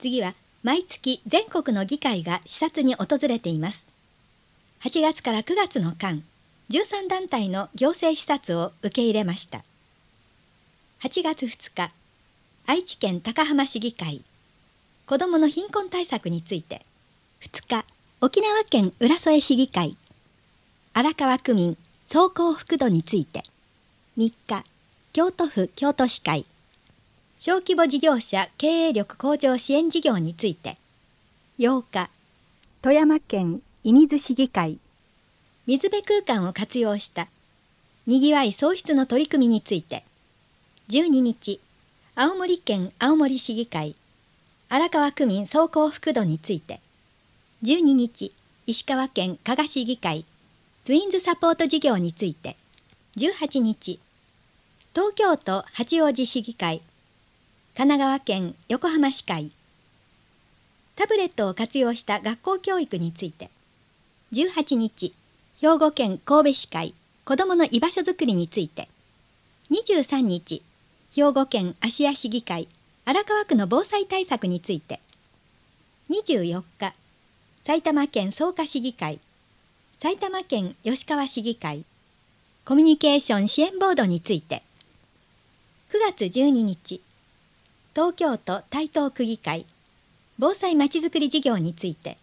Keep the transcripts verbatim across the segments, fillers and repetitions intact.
次は毎月全国の議会が視察に訪れています。はちがつからくがつの間、じゅうさんだんたいの行政視察を受け入れました。はちがつふつか、愛知県高浜市議会、子どもの貧困対策について。ふつか、沖縄県浦添市議会、荒川区民総幸福度について。みっか、京都府京都市会、小規模事業者経営力向上支援事業について。ようか、 富山県射水市議会、 水辺空間を活用したにぎわい創出の取り組みについて。じゅうににち、青森県青森市議会、荒川区民総幸福度について。じゅうににち、石川県加賀市議会、ツインズサポート事業について。じゅうはちにち、東京都八王子市議会、神奈川県横浜市会、タブレットを活用した学校教育について。じゅうはちにち、兵庫県神戸市会、子どもの居場所づくりについて。にじゅうさんにち、兵庫県芦屋市議会、荒川区の防災対策について。にじゅうよっか、埼玉県草加市議会、埼玉県吉川市議会、コミュニケーション支援ボードについて。くがつじゅうににち、東京都台東区議会、防災まちづくり事業について。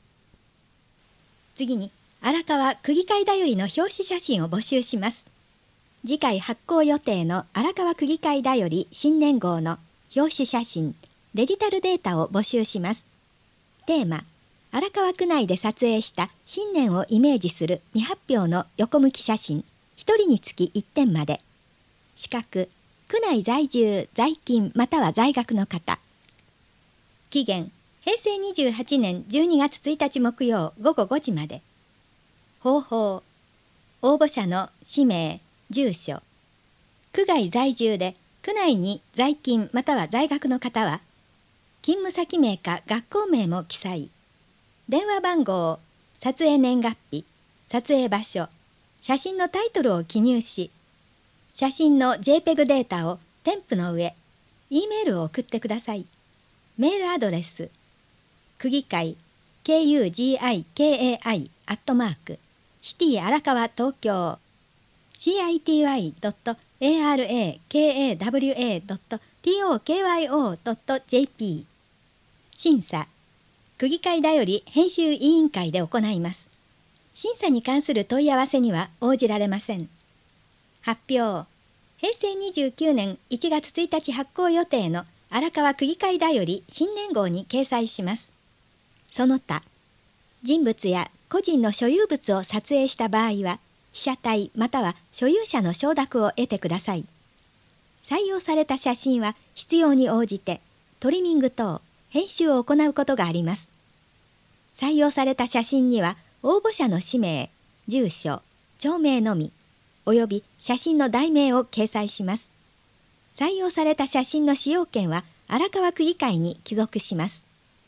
次に、荒川区議会だよりの表紙写真を募集します。次回発行予定の荒川区議会だより新年号の表紙写真、デジタルデータを募集します。テーマ、荒川区内で撮影した新年をイメージする未発表の横向き写真、ひとりにつきいってんまで。資格、区内在住、在勤または在学の方。期限、へいせいにじゅうはちねんじゅうにがつついたち木曜ごごごじまで。方法、応募者の氏名、住所。区外在住で区内に在勤または在学の方は、勤務先名か学校名も記載。電話番号、撮影年月日、撮影場所、写真のタイトルを記入し、写真の ジェイペグ データを添付の上、E メールを送ってください。メールアドレス、区議会、ケーユージーアイケーエーアイ アットマーク、シティ荒川東京、シーアイティーワイドットエーアールエーケーエーダブリューエードットティーオーケーワイオードットジェーピー。審査、区議会だより編集委員会で行います。審査に関する問い合わせには応じられません。発表、へいせいにじゅうきゅうねんいちがつついたち発行予定の荒川区議会だより新年号に掲載します。その他、人物や個人の所有物を撮影した場合は、被写体または所有者の承諾を得てください。採用された写真は必要に応じてトリミング等編集を行うことがあります。採用された写真には応募者の氏名、住所、町名のみ、および写真の題名を掲載します。採用された写真の使用権は荒川区議会に帰属します。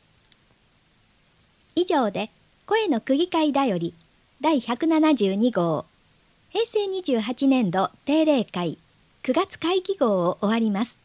以上で、声の区議会だよりだいひゃくななじゅうにごう、へいせいにじゅうはちねんど定例会くがつ会議号を終わります。